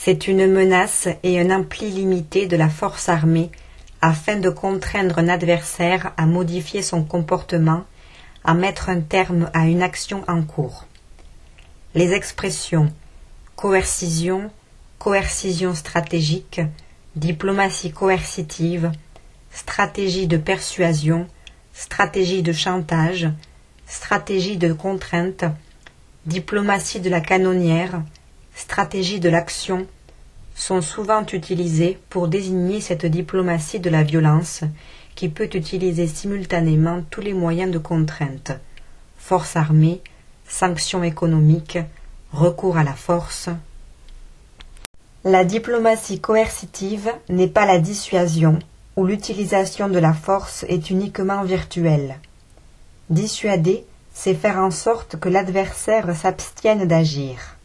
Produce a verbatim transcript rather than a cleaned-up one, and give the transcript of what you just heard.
C'est une menace et un ampli limité de la force armée afin de contraindre un adversaire à modifier son comportement, à mettre un terme à une action en cours. Les expressions coercition, coercition stratégique, diplomatie coercitive, stratégie de persuasion, stratégie de chantage, stratégie de contrainte, diplomatie de la canonnière, stratégie de l'action, sont souvent utilisées pour désigner cette diplomatie de la violence qui peut utiliser simultanément tous les moyens de contrainte, force armée, sanctions économiques, recours à la force. La diplomatie coercitive n'est pas la dissuasion, où l'utilisation de la force est uniquement virtuelle. Dissuader, c'est faire en sorte que l'adversaire s'abstienne d'agir.